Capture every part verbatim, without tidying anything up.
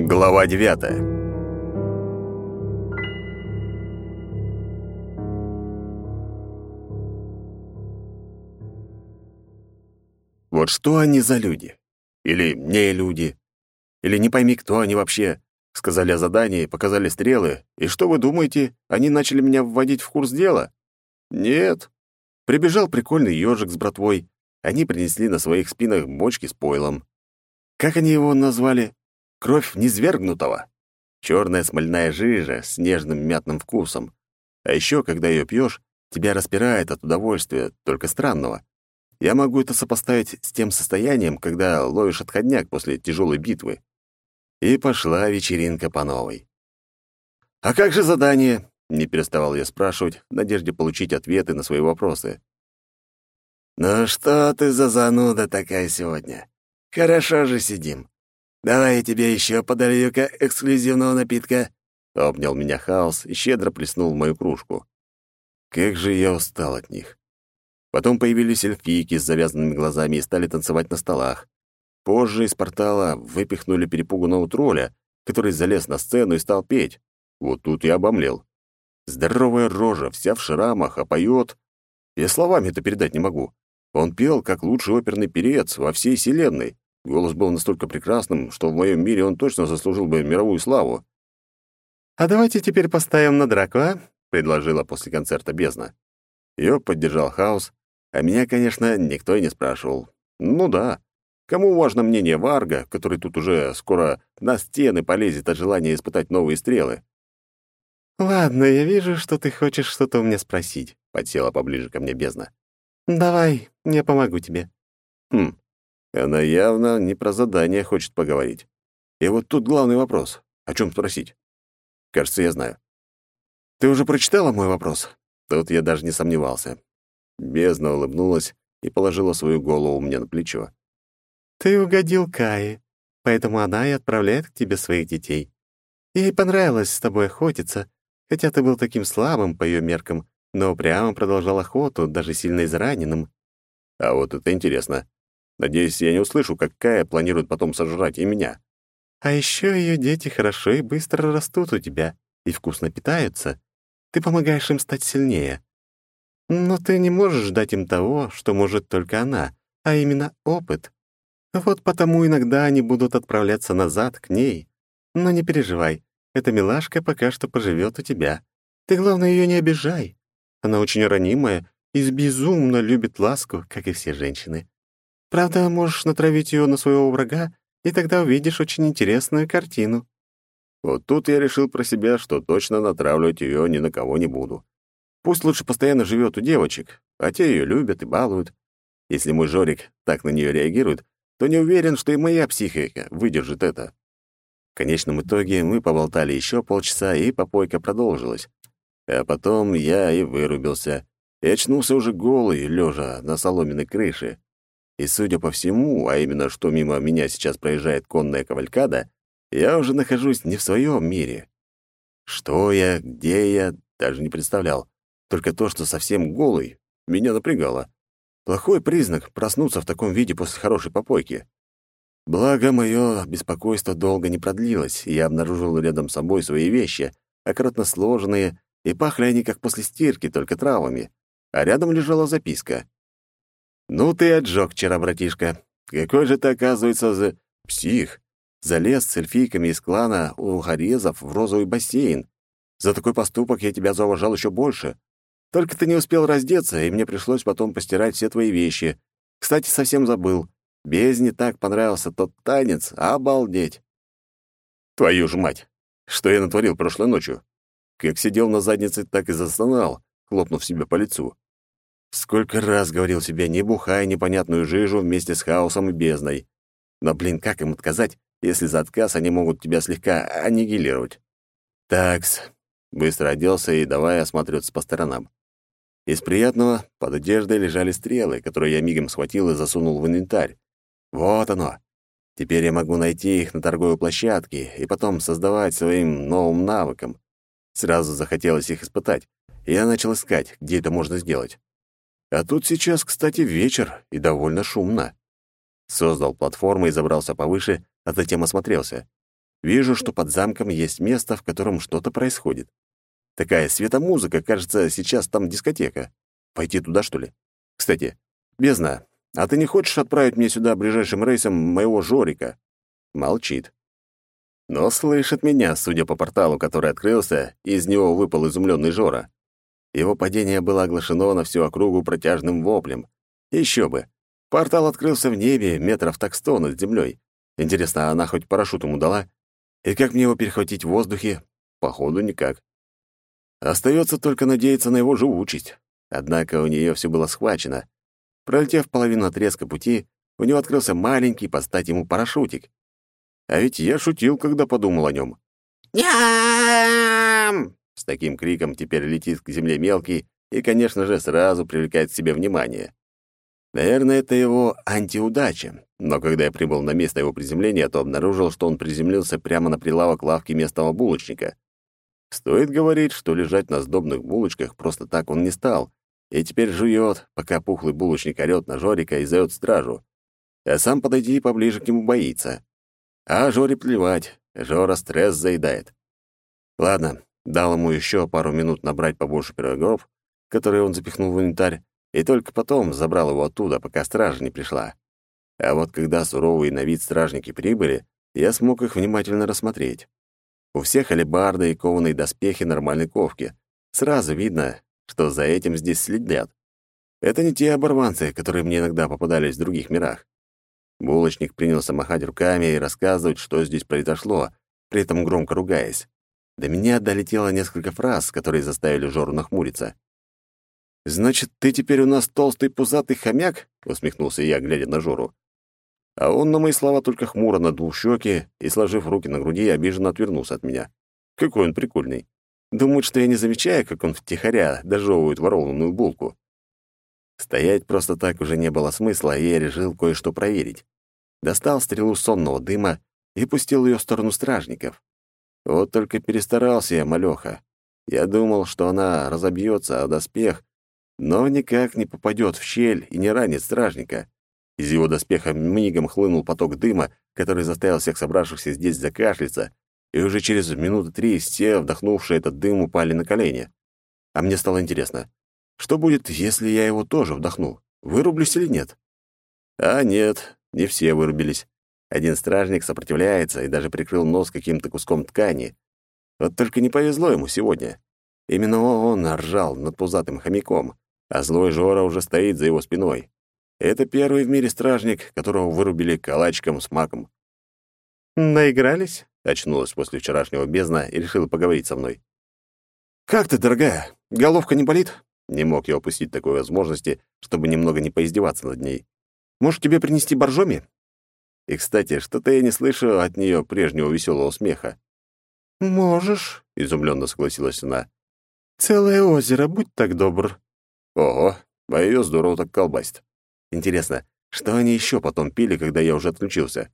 Глава девятая. Вот что они за люди? Или не люди? Или не пойми, кто они вообще? Сказали о задании, показали стрелы, и что вы думаете, они начали меня вводить в курс дела? Нет. Прибежал прикольный ежик с братвой. Они принесли на своих спинах бочки с пойлом. Как они его назвали? Кровь низвергнутого. Черная смольная жижа с нежным мятным вкусом. А еще, когда ее пьешь, тебя распирает от удовольствия, только странного. Я могу это сопоставить с тем состоянием, когда ловишь отходняк после тяжелой битвы. И пошла вечеринка по новой. «А как же задание?» — не переставал я спрашивать, в надежде получить ответы на свои вопросы. «Ну что ты за зануда такая сегодня? Хорошо же сидим. Давай я тебе еще подарю-ка эксклюзивного напитка». Обнял меня Хаос и щедро плеснул в мою кружку. Как же я устал от них. Потом появились эльфийки с завязанными глазами и стали танцевать на столах. Позже из портала выпихнули перепуганного тролля, который залез на сцену и стал петь. Вот тут я обомлел. Здоровая рожа, вся в шрамах, а поет. Я словами это передать не могу. Он пел, как лучший оперный певец во всей вселенной. Голос был настолько прекрасным, что в моем мире он точно заслужил бы мировую славу. «А давайте теперь поставим на драку, а?» — предложила после концерта бездна. Ее поддержал Хаос, а меня, конечно, никто и не спрашивал. Ну да, кому важно мнение Варга, который тут уже скоро на стены полезет от желания испытать новые стрелы? «Ладно, я вижу, что ты хочешь что-то у меня спросить», — подсела поближе ко мне бездна. «Давай, я помогу тебе». Хм, она явно не про задание хочет поговорить. И вот тут главный вопрос. О чем спросить? Кажется, я знаю. «Ты уже прочитала мой вопрос?» Тут я даже не сомневался. Бездна улыбнулась и положила свою голову мне на плечо. «Ты угодил Кае, поэтому она и отправляет к тебе своих детей. Ей понравилось с тобой охотиться, хотя ты был таким слабым по ее меркам, но прямо продолжал охоту, даже сильно израненным». А вот это интересно. Надеюсь, я не услышу, как Кая планирует потом сожрать и меня. «А еще ее дети хорошо и быстро растут у тебя и вкусно питаются. Ты помогаешь им стать сильнее. Но ты не можешь дать им того, что может только она, а именно опыт. Вот потому иногда они будут отправляться назад к ней. Но не переживай, эта милашка пока что поживет у тебя. Ты, главное, ее не обижай. Она очень ранимая и безумно любит ласку, как и все женщины. Правда, можешь натравить ее на своего врага, и тогда увидишь очень интересную картину». Вот тут я решил про себя, что точно натравливать ее ни на кого не буду. Пусть лучше постоянно живет у девочек, а те ее любят и балуют. Если мой Жорик так на нее реагирует, то не уверен, что и моя психика выдержит это. В конечном итоге мы поболтали еще полчаса, и попойка продолжилась. А потом я и вырубился, и очнулся уже голый, лежа на соломенной крыше. И, судя по всему, а именно, что мимо меня сейчас проезжает конная кавалькада, я уже нахожусь не в своем мире. Что я, где я, даже не представлял. Только то, что совсем голый, меня напрягало. Плохой признак — проснуться в таком виде после хорошей попойки. Благо, мое беспокойство долго не продлилось, и я обнаружил рядом с собой свои вещи, аккуратно сложенные, и пахли они, как после стирки, только травами. А рядом лежала записка. «Ну ты отжег вчера, братишка. Какой же ты, оказывается, за псих. Залез с эльфийками из клана ухарезов в розовый бассейн. За такой поступок я тебя зауважал еще больше. Только ты не успел раздеться, и мне пришлось потом постирать все твои вещи. Кстати, совсем забыл. Бездне так понравился тот танец. Обалдеть!» Твою ж мать! Что я натворил прошлой ночью? Как сидел на заднице, так и застонал, хлопнув себя по лицу. Сколько раз говорил себе, не бухай непонятную жижу вместе с хаосом и бездной. Но, блин, как им отказать, если за отказ они могут тебя слегка аннигилировать? Такс. Быстро оделся и давай осматриваться по сторонам. Из приятного под одеждой лежали стрелы, которые я мигом схватил и засунул в инвентарь. Вот оно. Теперь я могу найти их на торговой площадке и потом создавать своим новым навыком. Сразу захотелось их испытать, и я начал искать, где это можно сделать. А тут сейчас, кстати, вечер и довольно шумно. Создал платформу и забрался повыше, а затем осмотрелся. Вижу, что под замком есть место, в котором что-то происходит. Такая светомузыка, кажется, сейчас там дискотека. Пойти туда, что ли? Кстати, бездна, а ты не хочешь отправить мне сюда ближайшим рейсом моего Жорика? Молчит. Но слышит меня, судя по порталу, который открылся, и из него выпал изумленный Жора. Его падение было оглашено на всю округу протяжным воплем. Еще бы. Портал открылся в небе, метров так сто над землей. Интересно, а она хоть парашют ему дала? И как мне его перехватить в воздухе? Походу, никак. Остается только надеяться на его живучесть. Однако у нее все было схвачено. Пролетев половину отрезка пути, у него открылся маленький, под стать ему парашютик. А ведь я шутил, когда подумал о нем. «Ням!» С таким криком теперь летит к земле мелкий и, конечно же, сразу привлекает к себе внимание. Наверное, это его антиудача, но когда я прибыл на место его приземления, то обнаружил, что он приземлился прямо на прилавок лавки местного булочника. Стоит говорить, что лежать на сдобных булочках просто так он не стал, и теперь жует, пока пухлый булочник орёт на Жорика и зовёт стражу. А сам подойди поближе к нему боится. А Жоре плевать, Жора стресс заедает. Ладно, дал ему еще пару минут набрать побольше пирогов, которые он запихнул в инвентарь, и только потом забрал его оттуда, пока стража не пришла. А вот когда суровые на вид стражники прибыли, я смог их внимательно рассмотреть. У всех алебарды и кованые доспехи нормальной ковки. Сразу видно, что за этим здесь следят. Это не те оборванцы, которые мне иногда попадались в других мирах. Булочник принялся махать руками и рассказывать, что здесь произошло, при этом громко ругаясь. До меня долетело несколько фраз, которые заставили Жору нахмуриться. «Значит, ты теперь у нас толстый пузатый хомяк?» — усмехнулся я, глядя на Жору. А он на мои слова только хмуро надул щеки и, сложив руки на груди, обиженно отвернулся от меня. Какой он прикольный. Думает, что я не замечаю, как он втихаря дожевывает ворованную булку. Стоять просто так уже не было смысла, и я решил кое-что проверить. Достал стрелу сонного дыма и пустил ее в сторону стражников. Вот только перестарался я, малёха. Я думал, что она разобьется о доспех, но никак не попадет в щель и не ранит стражника. Из его доспеха мигом хлынул поток дыма, который заставил всех собравшихся здесь закашляться, и уже через минуты три все, вдохнувшие этот дым, упали на колени. А мне стало интересно, что будет, если я его тоже вдохну? Вырублюсь или нет? А нет, не все вырубились. Один стражник сопротивляется и даже прикрыл нос каким-то куском ткани. Вот только не повезло ему сегодня. Именно он ржал над пузатым хомяком, а злой Жора уже стоит за его спиной. Это первый в мире стражник, которого вырубили калачиком с маком. «Наигрались?» — очнулась после вчерашнего бездна и решила поговорить со мной. «Как ты, дорогая? Головка не болит?» Не мог я упустить такой возможности, чтобы немного не поиздеваться над ней. «Может, тебе принести боржоми?» И, кстати, что-то я не слышу от нее прежнего веселого смеха. «Можешь», — изумленно согласилась она. «Целое озеро, будь так добр». Ого, а ее здорово так колбасит. Интересно, что они еще потом пили, когда я уже отключился?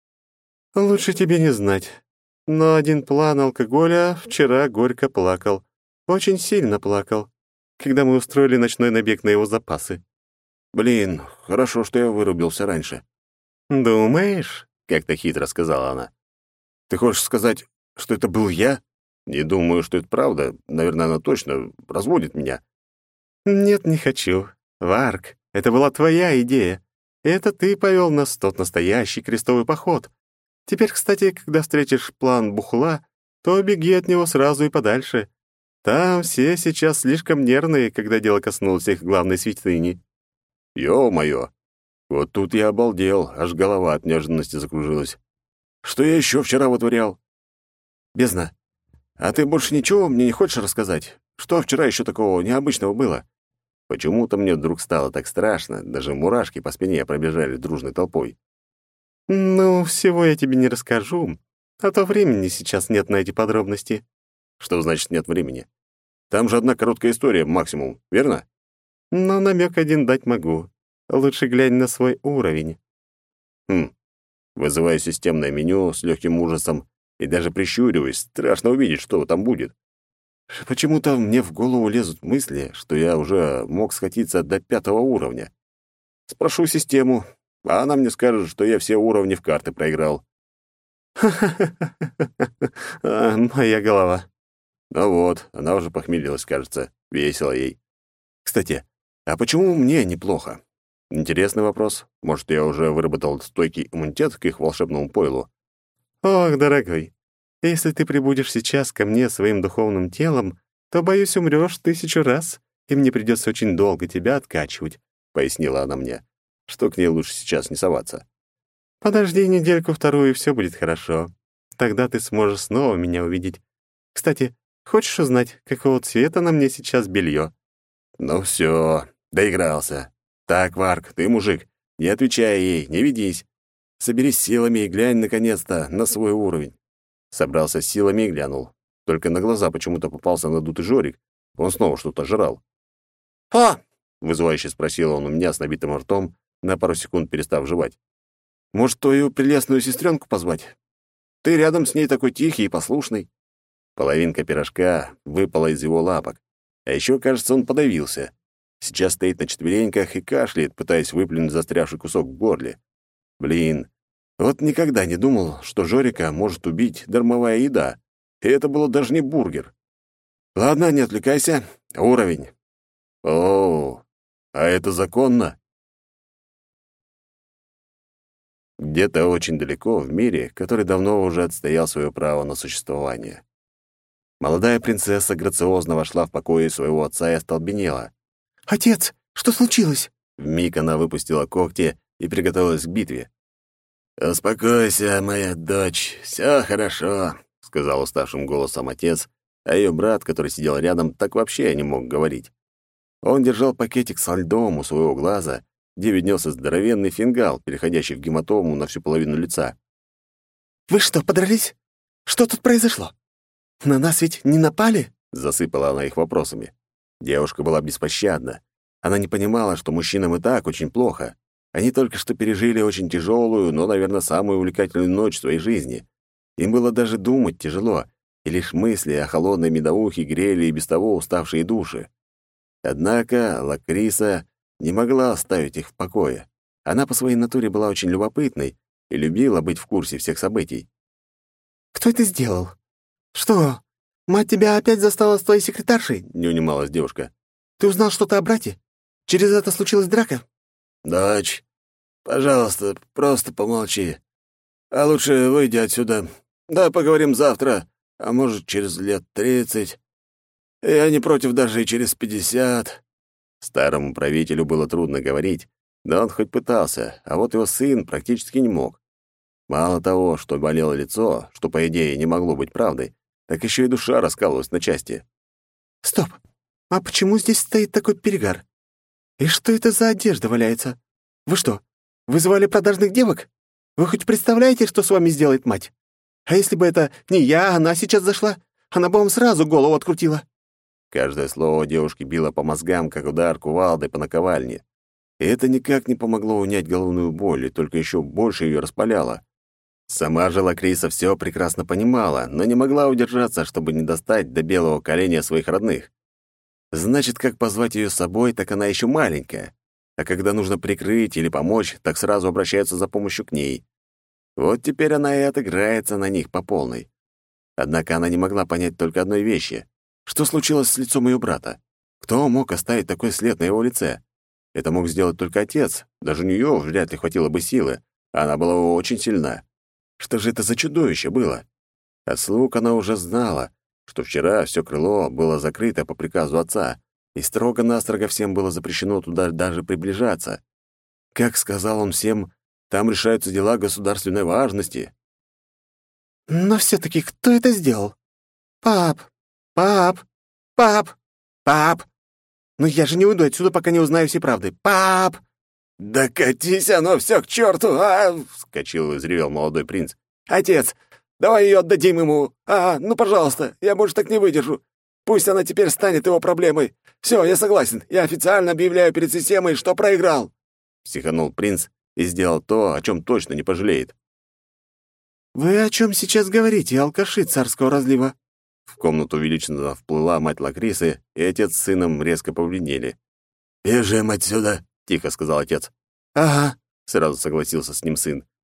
«Лучше тебе не знать. Но один план алкоголя вчера горько плакал. Очень сильно плакал, когда мы устроили ночной набег на его запасы». «Блин, хорошо, что я вырубился раньше». «Думаешь?» — как-то хитро сказала она. «Ты хочешь сказать, что это был я? Не думаю, что это правда. Наверное, она точно разводит меня». «Нет, не хочу. Варк, это была твоя идея. Это ты повел нас в тот настоящий крестовый поход. Теперь, кстати, когда встретишь план Бухла, то беги от него сразу и подальше. Там все сейчас слишком нервные, когда дело коснулось их главной святыни». «Ё-моё! Вот тут я обалдел, аж голова от неожиданности закружилась. Что я еще вчера вытворял?» «Бездна, а ты больше ничего мне не хочешь рассказать? Что вчера еще такого необычного было?» Почему-то мне вдруг стало так страшно, даже мурашки по спине пробежали дружной толпой. «Ну, всего я тебе не расскажу, а то времени сейчас нет на эти подробности». «Что значит нет времени? Там же одна короткая история максимум, верно?» «Но намек один дать могу. Лучше глянь на свой уровень». «Хм». Вызываю системное меню с легким ужасом и даже прищуриваюсь. Страшно увидеть, что там будет. Почему-то мне в голову лезут мысли, что я уже мог скатиться до пятого уровня. Спрошу систему, а она мне скажет, что я все уровни в карты проиграл. А, моя голова. Ну вот, она уже похмелилась, кажется. Весело ей. Кстати, а почему мне неплохо? Интересный вопрос. Может, я уже выработал стойкий иммунитет к их волшебному пойлу? Ох, дорогой, если ты прибудешь сейчас ко мне своим духовным телом, то, боюсь, умрёшь тысячу раз, и мне придётся очень долго тебя откачивать, — пояснила она мне, что к ней лучше сейчас не соваться. Подожди недельку-вторую, и всё будет хорошо. Тогда ты сможешь снова меня увидеть. Кстати, хочешь узнать, какого цвета на мне сейчас белье? Ну всё, доигрался. Так, Варк, ты мужик, не отвечай ей, не ведись. Соберись силами и глянь, наконец-то, на свой уровень. Собрался с силами и глянул. Только на глаза почему-то попался надутый Жорик. Он снова что-то жрал. «А!» — вызывающе спросил он у меня с набитым ртом, на пару секунд перестав жевать. «Может, твою прелестную сестренку позвать? Ты рядом с ней такой тихий и послушный». Половинка пирожка выпала из его лапок. А еще, кажется, он подавился. Сейчас стоит на четвереньках и кашляет, пытаясь выплюнуть застрявший кусок в горле. Блин, вот никогда не думал, что Жорика может убить дармовая еда. И это было даже не бургер. Ладно, не отвлекайся. Уровень. О, а это законно? Где-то очень далеко в мире, который давно уже отстоял свое право на существование. Молодая принцесса грациозно вошла в покои своего отца и остолбенела. «Отец, что случилось?» Вмиг она выпустила когти и приготовилась к битве. «Успокойся, моя дочь, все хорошо», — сказал уставшим голосом отец, а ее брат, который сидел рядом, так вообще не мог говорить. Он держал пакетик со льдом у своего глаза, где виднелся здоровенный фингал, переходящий в гематому на всю половину лица. «Вы что, подрались? Что тут произошло? На нас ведь не напали?» — засыпала она их вопросами. Девушка была беспощадна. Она не понимала, что мужчинам и так очень плохо. Они только что пережили очень тяжелую, но, наверное, самую увлекательную ночь в своей жизни. Им было даже думать тяжело, и лишь мысли о холодной медовухе грели и без того уставшие души. Однако Лакриса не могла оставить их в покое. Она по своей натуре была очень любопытной и любила быть в курсе всех событий. «Кто это сделал? Что, мать тебя опять застала с твоей секретаршей?» — не унималась девушка. «Ты узнал что-то о брате? Через это случилась драка?» «Дочь, пожалуйста, просто помолчи. А лучше выйди отсюда. Да, поговорим завтра, а может, через лет тридцать. Я не против даже и через пятьдесят». Старому правителю было трудно говорить, но он хоть пытался, а вот его сын практически не мог. Мало того, что болело лицо, что, по идее, не могло быть правдой, так еще и душа раскалывалась на части. «Стоп! А почему здесь стоит такой перегар? И что это за одежда валяется? Вы что, вызывали продажных девок? Вы хоть представляете, что с вами сделает мать? А если бы это не я, она сейчас зашла, она бы вам сразу голову открутила». Каждое слово девушки било по мозгам, как удар кувалдой по наковальне. И это никак не помогло унять головную боль, и только еще больше ее распаляло. Сама же Лакриса все прекрасно понимала, но не могла удержаться, чтобы не достать до белого коленя своих родных. Значит, как позвать ее с собой, так она еще маленькая. А когда нужно прикрыть или помочь, так сразу обращаются за помощью к ней. Вот теперь она и отыграется на них по полной. Однако она не могла понять только одной вещи. Что случилось с лицом ее брата? Кто мог оставить такой след на его лице? Это мог сделать только отец. Даже у нее вряд ли хватило бы силы. Она была очень сильна. Что же это за чудовище было? От слуг она уже знала, что вчера все крыло было закрыто по приказу отца, и строго-настрого всем было запрещено туда даже приближаться. Как сказал он всем, там решаются дела государственной важности. «Но все-таки кто это сделал? Пап! Пап! Пап! Пап! Ну я же не уйду отсюда, пока не узнаю всей правды. Пап!» «Да катись оно все к черту! А!» — вскочил и взревел молодой принц. «Отец, давай ее отдадим ему! А, ну, пожалуйста, я больше так не выдержу. Пусть она теперь станет его проблемой. Все, я согласен. Я официально объявляю перед системой, что проиграл!» Психанул принц и сделал то, о чем точно не пожалеет. «Вы о чем сейчас говорите, алкаши царского разлива?» В комнату величественно вплыла мать Лакрисы, и отец с сыном резко побледнели. «Бежим отсюда!» — тихо сказал отец. «Ага», — сразу согласился с ним сын.